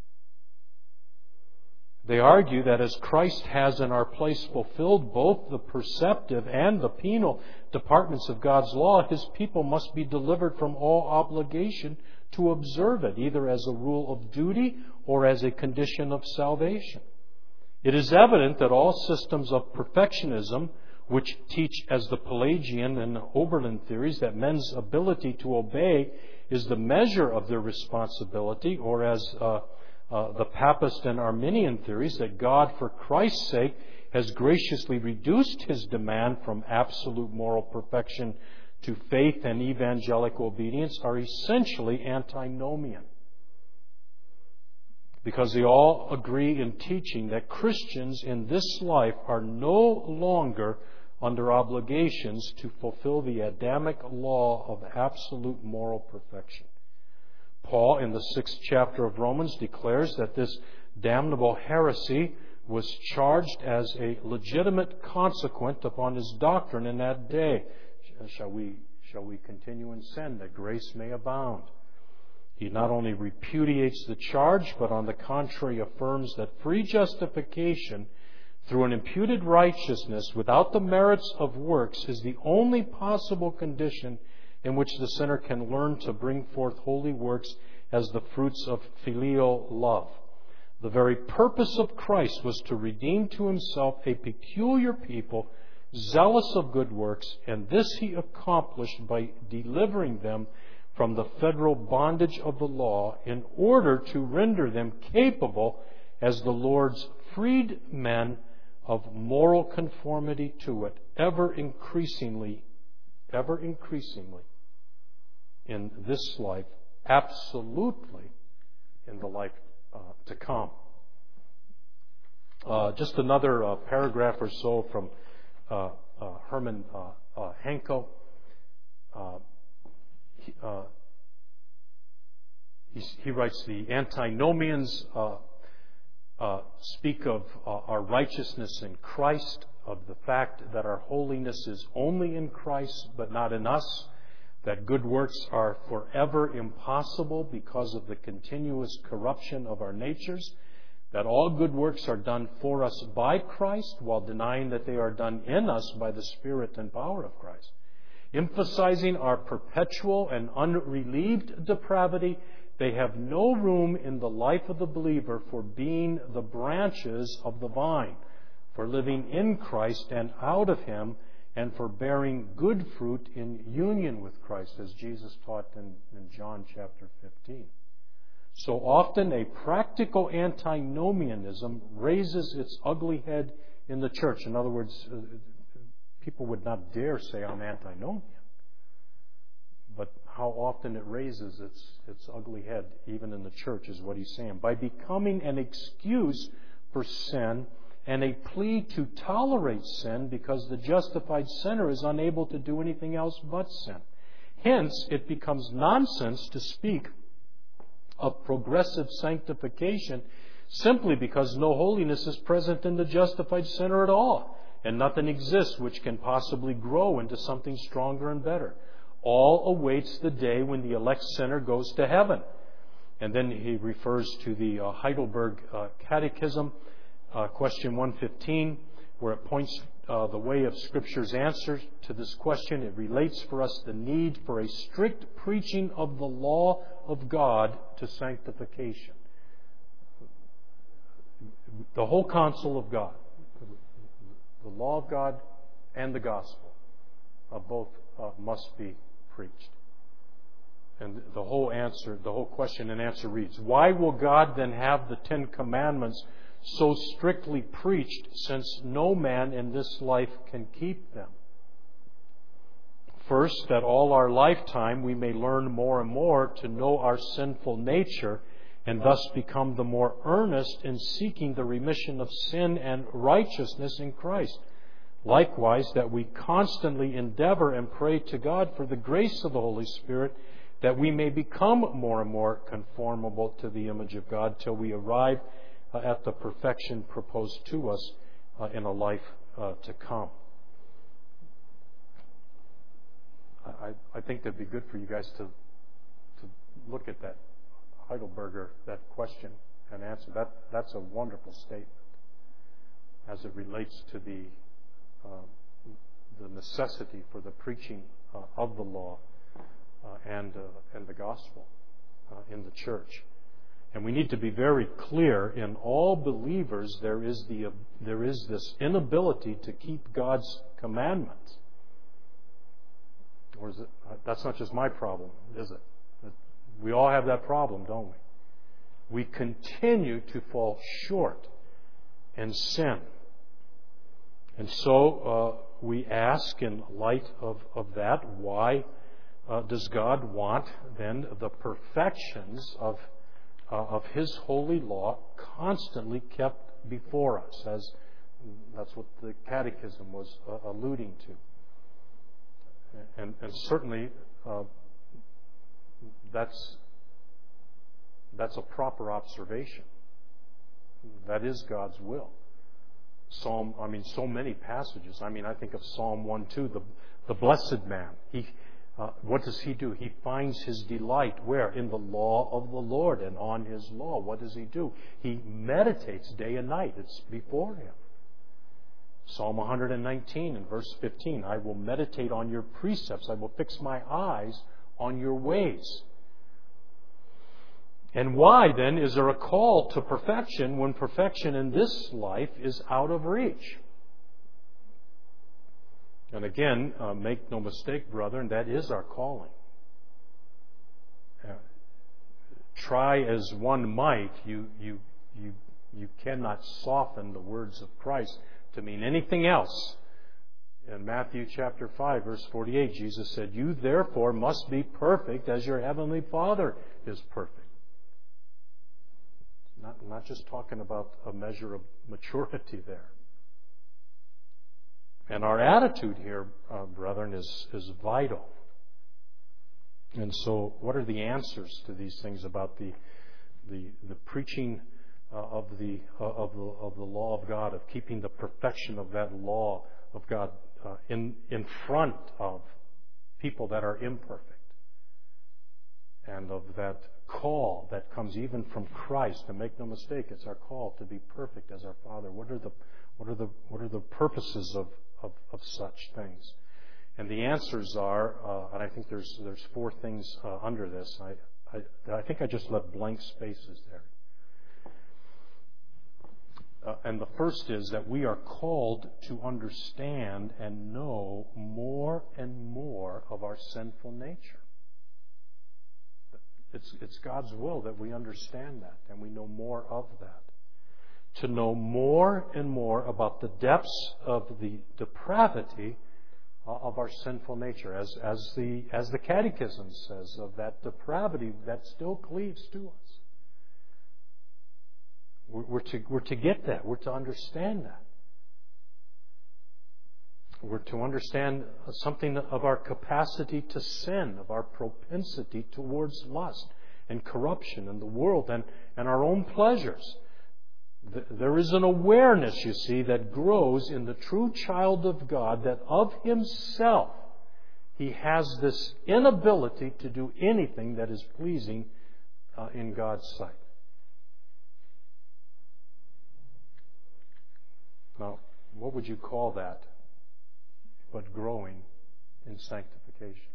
They argue that as Christ has in our place fulfilled both the perceptive and the penal departments of God's law, His people must be delivered from all obligation to observe it, either as a rule of duty or as a condition of salvation. It is evident that all systems of perfectionism, which teach, as the Pelagian and Oberlin theories, that men's ability to obey is the measure of their responsibility, or as uh, uh, the Papist and Arminian theories, that God, for Christ's sake, has graciously reduced His demand from absolute moral perfection to faith and evangelical obedience, are essentially antinomian. Because they all agree in teaching that Christians in this life are no longer under obligations to fulfill the Adamic law of absolute moral perfection. Paul, in the sixth chapter of Romans, declares that this damnable heresy was charged as a legitimate consequent upon his doctrine in that day. Shall we, shall we continue in sin that grace may abound? He not only repudiates the charge, but on the contrary affirms that free justification through an imputed righteousness without the merits of works is the only possible condition in which the sinner can learn to bring forth holy works as the fruits of filial love. The very purpose of Christ was to redeem to Himself a peculiar people zealous of good works, and this He accomplished by delivering them from the federal bondage of the law in order to render them capable as the Lord's freed men of moral conformity to it, ever increasingly, ever increasingly in this life, absolutely in the life uh, to come. Uh, just another uh, paragraph or so from uh, uh, Herman uh, uh, Henkel. Uh, he, uh, he writes, the antinomians uh, uh, speak of uh, our righteousness in Christ, of the fact that our holiness is only in Christ but not in us, that good works are forever impossible because of the continuous corruption of our natures, that all good works are done for us by Christ while denying that they are done in us by the Spirit and power of Christ. Emphasizing our perpetual and unrelieved depravity, they have no room in the life of the believer for being the branches of the vine, for living in Christ and out of Him, and for bearing good fruit in union with Christ, as Jesus taught in, in John chapter fifteen. So often a practical antinomianism raises its ugly head in the church. In other words, uh, people would not dare say, I'm antinomian. But how often it raises its, its ugly head, even in the church, is what he's saying. By becoming an excuse for sin and a plea to tolerate sin because the justified sinner is unable to do anything else but sin. Hence, it becomes nonsense to speak of progressive sanctification simply because no holiness is present in the justified sinner at all, and nothing exists which can possibly grow into something stronger and better. All awaits the day when the elect sinner goes to heaven. And then he refers to the uh, Heidelberg uh, Catechism, uh, question one fifteen, where it points uh, the way of Scripture's answer to this question. It relates for us the need for a strict preaching of the law of God to sanctification. The whole counsel of God, the law of God and the gospel, uh, both uh, must be preached. And the whole answer, the whole question and answer reads, why will God then have the Ten Commandments so strictly preached, since no man in this life can keep them? First, that all our lifetime we may learn more and more to know our sinful nature, and thus become the more earnest in seeking the remission of sin and righteousness in Christ. Likewise, that we constantly endeavor and pray to God for the grace of the Holy Spirit, that we may become more and more conformable to the image of God till we arrive uh, at the perfection proposed to us uh, in a life uh, to come. I, I think that'd be good for you guys to to look at that Heidelberger, that question and answer. That that's a wonderful statement as it relates to the uh, the necessity for the preaching uh, of the law uh, and uh, and the gospel uh, in the church. And we need to be very clear: in all believers, there is the uh, there is this inability to keep God's commandments. Or is it? That's not just my problem, is it? We all have that problem, don't we? We continue to fall short and sin. And so uh, we ask, in light of, of that, why uh, does God want then the perfections of uh, of His holy law constantly kept before us? As that's what the Catechism was uh, alluding to. And, and certainly, uh, that's that's a proper observation. That is God's will. Psalm, I mean, so many passages. I mean, I think of Psalm one two, the the blessed man. He, uh, what does he do? He finds his delight where? In the law of the Lord, and on His law. What does he do? He meditates day and night. It's before him. Psalm one nineteen and verse fifteen, I will meditate on your precepts. I will fix my eyes on your ways. And why, then, is there a call to perfection when perfection in this life is out of reach? And again, uh, make no mistake, brethren, that is our calling. Uh, try as one might, you, you, you, you cannot soften the words of Christ to mean anything else. In Matthew chapter five, verse forty-eight, Jesus said, you therefore must be perfect as your heavenly Father is perfect. Not, not just talking about a measure of maturity there. And our attitude here, uh, brethren, is, is vital. And so, what are the answers to these things about the the, the preaching uh, of the uh, of the of the law of God, of keeping the perfection of that law of God uh, in in front of people that are imperfect, and of that call that comes even from Christ? And make no mistake, it's our call to be perfect as our Father. What are the what are the what are the purposes of of, of such things? And the answers are, uh, and I think there's there's four things uh, under this. I, I I think I just left blank spaces there. Uh, and the first is that we are called to understand and know more and more of our sinful nature. It's, it's God's will that we understand that and we know more of that. To know more and more about the depths of the depravity of our sinful nature, as, as, the, as the Catechism says, of that depravity that still cleaves to us. We're, we're, to, we're to get that. We're to understand that. We're to understand something of our capacity to sin, of our propensity towards lust and corruption in the world and, and our own pleasures. There is an awareness, you see, that grows in the true child of God, that of himself he has this inability to do anything that is pleasing uh, in God's sight. Now, what would you call that but growing in sanctification?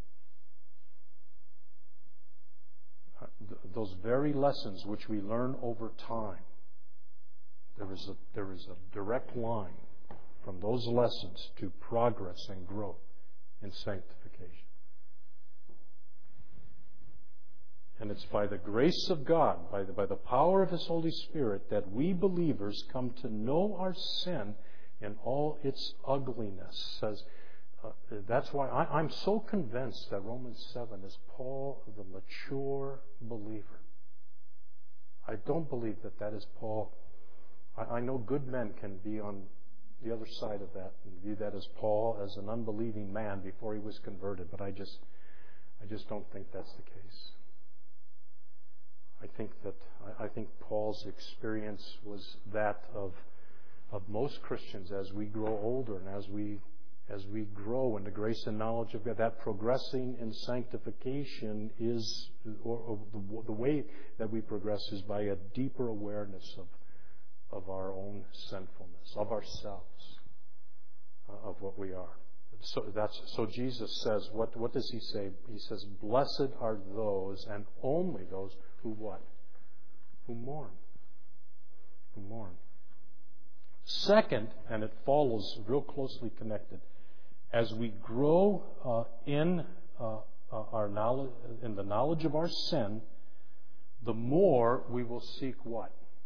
Uh, th- those very lessons which we learn over time. There is a there is a direct line from those lessons to progress and growth in sanctification. And it's by the grace of God, by the, by the power of His Holy Spirit, that we believers come to know our sin in all its ugliness. Says, uh, that's why I, I'm so convinced that Romans seven is Paul, the mature believer. I don't believe that that is Paul. I know good men can be on the other side of that and view that as Paul as an unbelieving man before he was converted, but I just, I just don't think that's the case. I think that I think Paul's experience was that of of most Christians as we grow older and as we as we grow in the grace and knowledge of God, that progressing in sanctification is, or, or the, the way that we progress is by a deeper awareness of, of our own sinfulness, of ourselves, uh, of what we are. So that's so Jesus says, what, what does he say? He says, blessed are those, and only those, who what? Who mourn. Who mourn. Second, and it follows real closely connected, as we grow uh, in uh, uh, our knowledge, in the knowledge of our sin, the more we will seek what?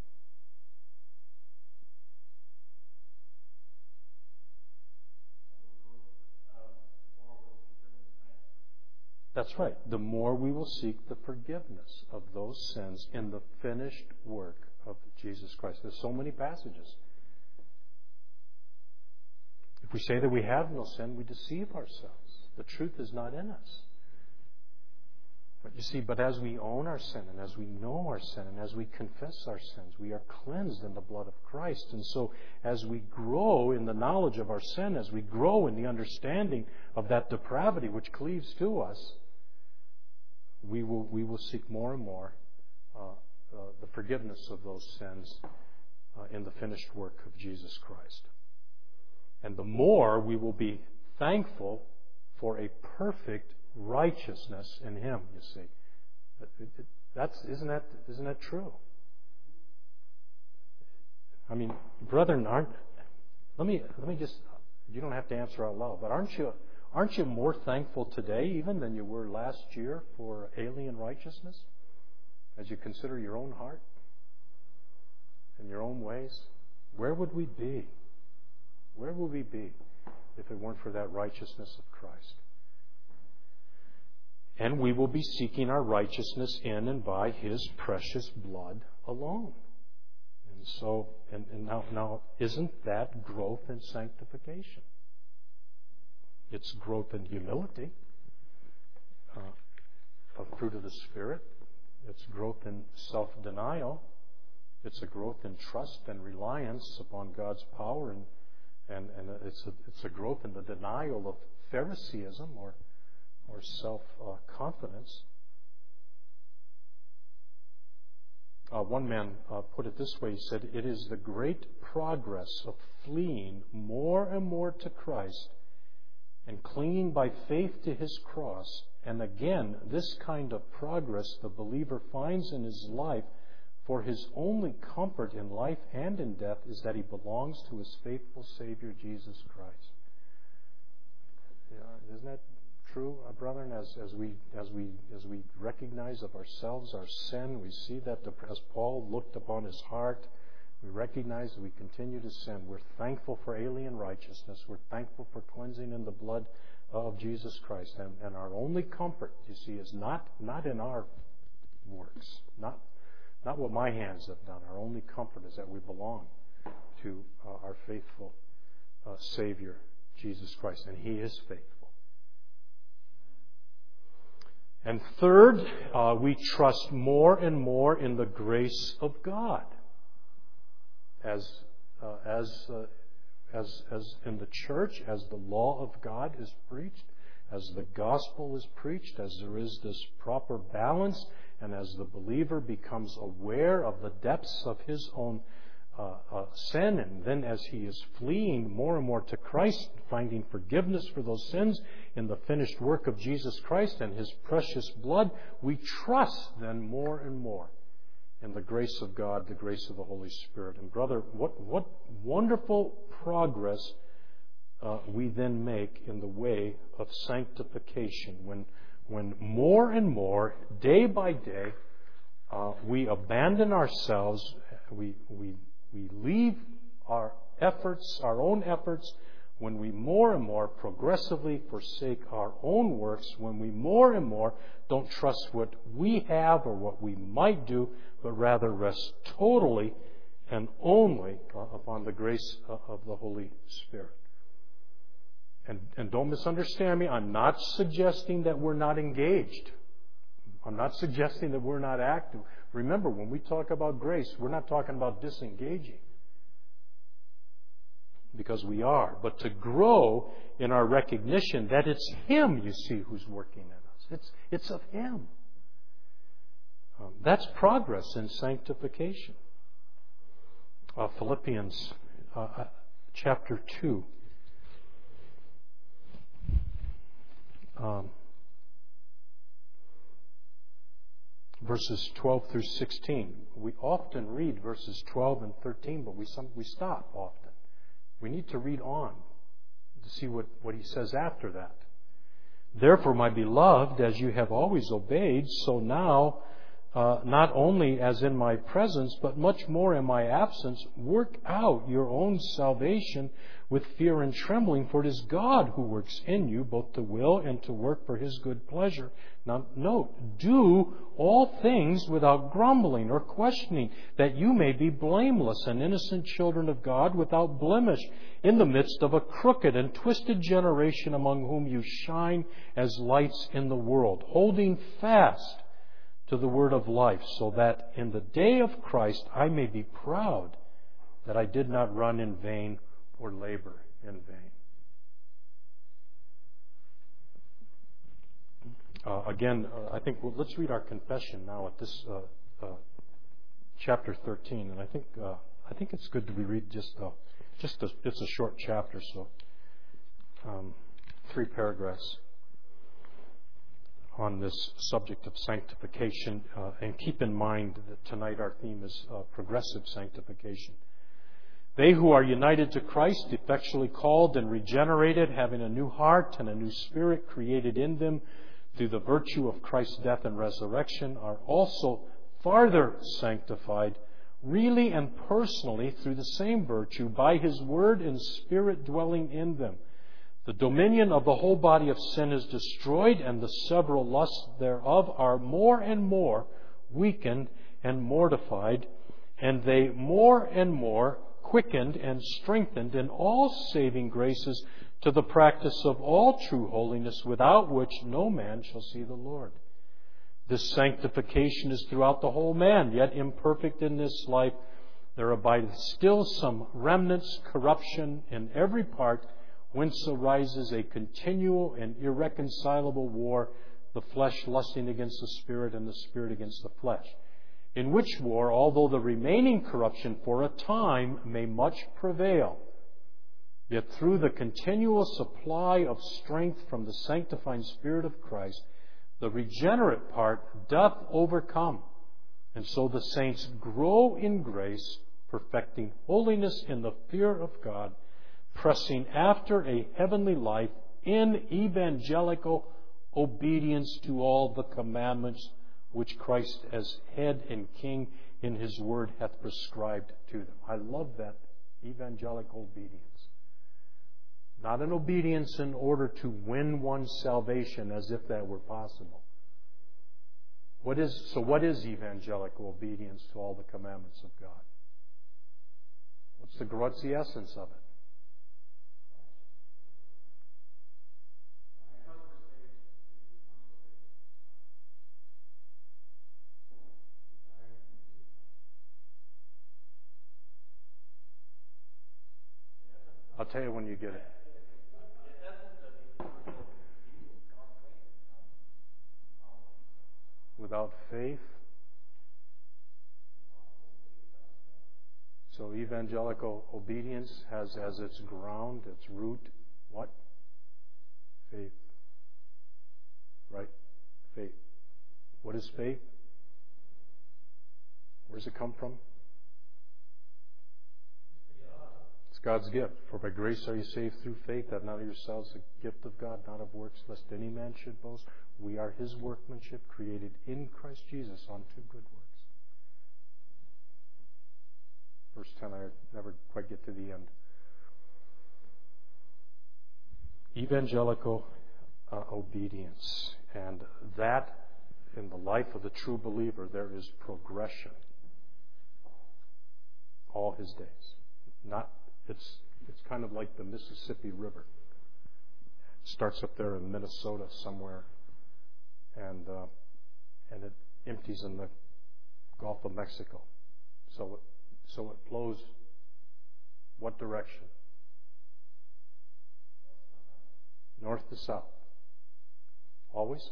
That's right. The more we will seek the forgiveness of those sins in the finished work of Jesus Christ. There's so many passages. If we say that we have no sin, we deceive ourselves. The truth is not in us. But you see, but as we own our sin, and as we know our sin, and as we confess our sins, we are cleansed in the blood of Christ. And so as we grow in the knowledge of our sin, as we grow in the understanding of that depravity which cleaves to us, we will we will seek more and more uh, uh, the forgiveness of those sins uh, in the finished work of Jesus Christ. And the more we will be thankful for a perfect righteousness in Him, you see. That's, isn't that, isn't that true? I mean, brethren, aren't, let me, let me just, you don't have to answer out loud, but aren't you, aren't you more thankful today even than you were last year for alien righteousness? As you consider your own heart and your own ways? Where would we be? Where would we be if it weren't for that righteousness of Christ? And we will be seeking our righteousness in and by His precious blood alone. And so, and, and now, now, isn't that growth in sanctification? It's growth in humility, uh, a fruit of the Spirit. It's growth in self-denial. It's a growth in trust and reliance upon God's power, and and, and it's a, it's a growth in the denial of Phariseeism or or self-confidence. Uh, one man uh, put it this way. He said, "It is the great progress of fleeing more and more to Christ and clinging by faith to His cross. And again, this kind of progress the believer finds in his life, for his only comfort in life and in death is that he belongs to his faithful Savior, Jesus Christ." Yeah, isn't that true, uh, brethren? As, as we as we as we recognize of ourselves our sin, we see that the, as Paul looked upon his heart, we recognize that we continue to sin. We're thankful for alien righteousness. We're thankful for cleansing in the blood of Jesus Christ. And, and our only comfort, you see, is not not in our works, not not what my hands have done. Our only comfort is that we belong to uh, our faithful uh, Savior, Jesus Christ, and He is faithful. And third, uh, we trust more and more in the grace of God, as uh, as uh, as as in the church, as the law of God is preached, as the gospel is preached, as there is this proper balance, and as the believer becomes aware of the depths of his own uh, uh, sin, and then as he is fleeing more and more to Christ, finding forgiveness for those sins in the finished work of Jesus Christ and His precious blood, we trust then more and more in the grace of God, the grace of the Holy Spirit. And brother, what what wonderful progress uh, we then make in the way of sanctification when when more and more, day by day, uh, we abandon ourselves, we we we leave our efforts, our own efforts, when we more and more progressively forsake our own works, when we more and more don't trust what we have or what we might do, but rather rest totally and only upon the grace of the Holy Spirit. And, and don't misunderstand me. I'm not suggesting that we're not engaged. I'm not suggesting that we're not active. Remember, when we talk about grace, we're not talking about disengaging. because we are, but to grow in our recognition that it's Him, you see, who's working in us. It's, it's of Him. Um, that's progress in sanctification. Uh, Philippians uh, chapter two. Um, verses twelve through sixteen. We often read verses twelve and thirteen, but we some, we stop often. We need to read on to see what, what he says after that. Therefore, my beloved, as you have always obeyed, so now, uh, not only as in my presence, but much more in my absence, work out your own salvation with fear and trembling, for it is God who works in you both to will and to work for His good pleasure. Now, note, do all things without grumbling or questioning, that you may be blameless and innocent children of God without blemish in the midst of a crooked and twisted generation among whom you shine as lights in the world, holding fast to the word of life, so that in the day of Christ I may be proud that I did not run in vain or labor in vain. Uh, again, uh, I think well, let's read our confession now at this uh, uh, chapter thirteen, and I think uh, I think it's good that we read just uh, just a, it's a short chapter, so um, three paragraphs on this subject of sanctification, uh, and keep in mind that tonight our theme is uh, progressive sanctification. They who are united to Christ, effectually called and regenerated, having a new heart and a new spirit created in them through the virtue of Christ's death and resurrection, are also farther sanctified, really and personally, through the same virtue, by His Word and Spirit dwelling in them. The dominion of the whole body of sin is destroyed, and the several lusts thereof are more and more weakened and mortified, and they more and more quickened and strengthened in all saving graces to the practice of all true holiness, without which no man shall see the Lord. This sanctification is throughout the whole man, yet imperfect in this life. There abideth still some remnants, corruption in every part, whence arises a continual and irreconcilable war, the flesh lusting against the spirit and the spirit against the flesh. In which war, although the remaining corruption for a time may much prevail, yet through the continual supply of strength from the sanctifying Spirit of Christ, the regenerate part doth overcome. And so the saints grow in grace, perfecting holiness in the fear of God, pressing after a heavenly life in evangelical obedience to all the commandments which Christ as head and king in His Word hath prescribed to them. I love that evangelical obedience. Not an obedience in order to win one's salvation as if that were possible. What is, so what is evangelical obedience to all the commandments of God? What's the, what's the essence of it? I'll tell you when you get it. Without faith. So evangelical obedience has as its ground, its root, what? Faith. Right? Faith. What is faith? Where does it come from? It's God's gift. For by grace are you saved through faith, that not of yourselves, a gift of God, not of works, lest any man should boast. We are His workmanship, created in Christ Jesus unto good works. Verse ten, I never quite get to the end. Evangelical uh, obedience. And that, in the life of the true believer, there is progression all his days. Not It's it's kind of like the Mississippi River. It starts up there in Minnesota somewhere, and uh, and it empties in the Gulf of Mexico. So it, so it flows what direction? North to south. Always?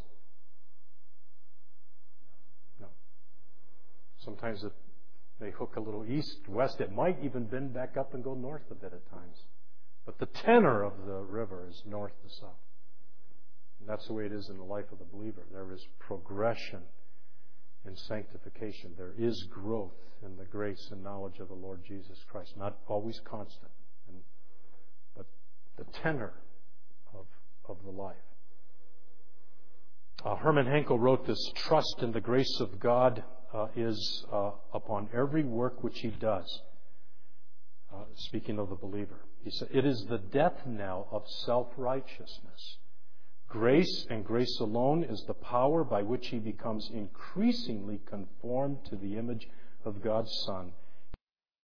No. Sometimes it may hook a little east, west. It might even bend back up and go north a bit at times. But the tenor of the river is north to south. And that's the way it is in the life of the believer. There is progression in sanctification. There is growth in the grace and knowledge of the Lord Jesus Christ. Not always constant, and, but the tenor of, of the life. Uh, Herman Henkel wrote this: trust in the grace of God uh, is uh, upon every work which He does. Uh, speaking of the believer, he said, it is the death knell of self-righteousness. Grace and grace alone is the power by which he becomes increasingly conformed to the image of God's Son